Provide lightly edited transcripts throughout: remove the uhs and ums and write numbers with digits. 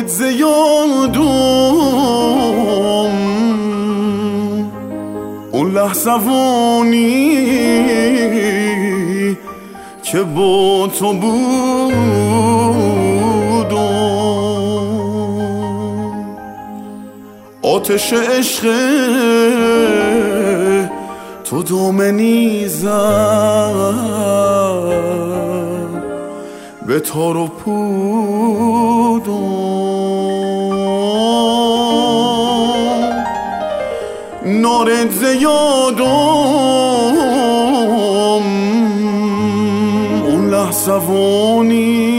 نارت زیادم اون لحظوانی که با تو بودم، آتش عشق تو دامنی زد به تار و پودم، نارت زیادم اون لحظوانی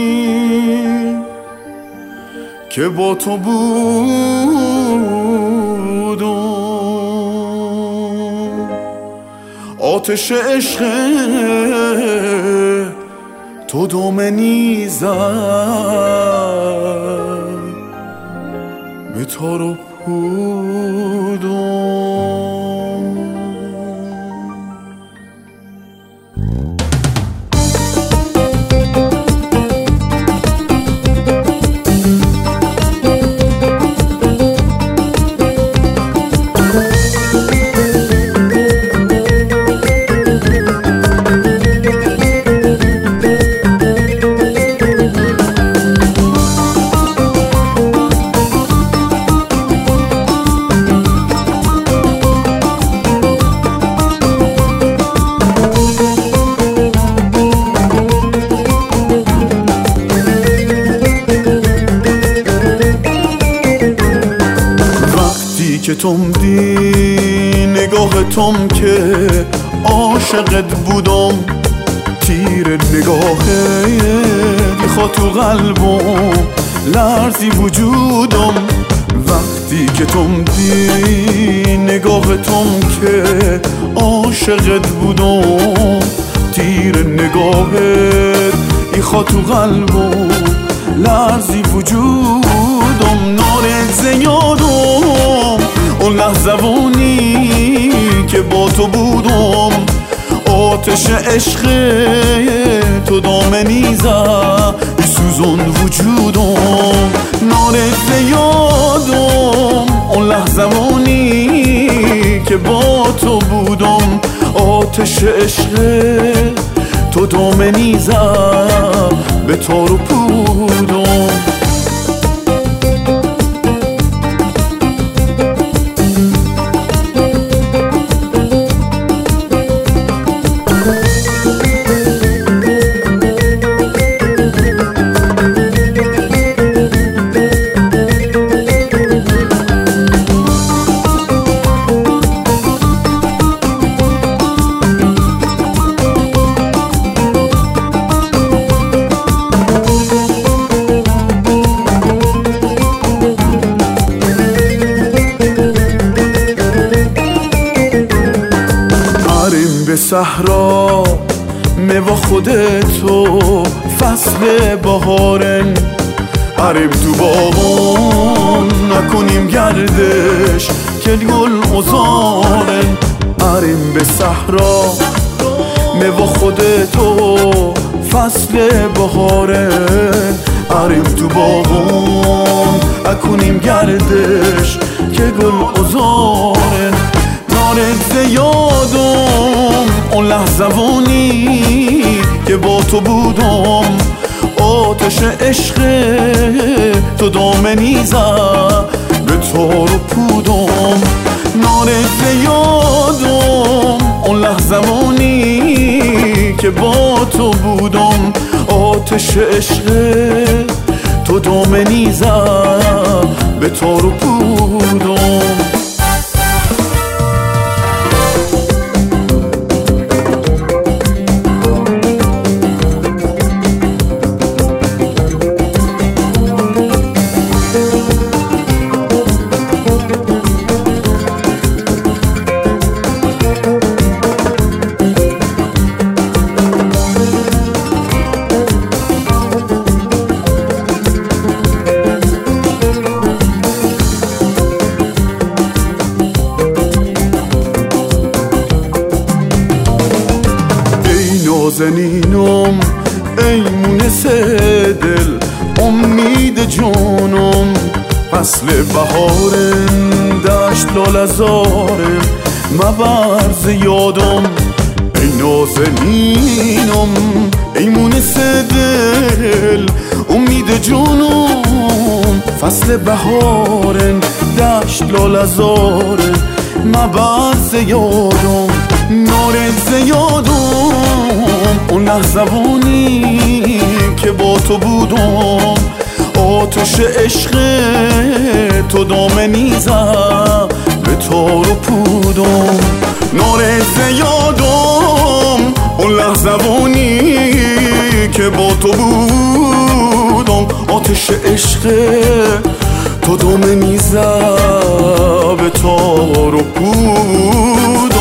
که با تو بودم، آتش عشق تو دامنی زد به تار و پودم. که تم دی نگاه تم که عاشقت بودم، تیر نگاهه بیخوا تو قلبم لرزی وجودم. وقتی که تم دی نگاه تم که عاشقت بودم، تیر نگاهت بیخوا تو قلبم لرزی وجودم. نارت زیادم اون لحظوانی که با تو بودم، آتش عشق تو دامنی زد سوزون وجودم. نارت زیادم اون لحظوانی که با تو بودم، آتش عشق تو دامنی زد به تار و پودم. به صحرا میوه خودتو فصل بهارن، عرب تو باغون نکنیم گردش که گل ازارن. عرب به صحرا میوه خودتو فصل بهارن، عرب تو باغون نکنیم گردش که گل ازارن. نارت زیادم اون لحظوانی که با تو بودم، آتش عشق تو دامنی زد به تار و پودم. نارت زیادم اون لحظوانی که با تو بودم، آتش عشق تو دامنی زد به تار و پودم. نازنینم ای مونس دل، امید جونم فصل بهارم دشت لالزارم مبرز یادم ای نازنینم ای مونس دل امید جونم فصل بهارم دشت لالزارم مبرز یادم نارز یادم اون لحظوانی که با تو بودم آتش عشق تو دامنی زد به تار و پودم نارز یادم اون لحظوانی که با تو بودم آتش عشق تو دامنی زد به تار و پودم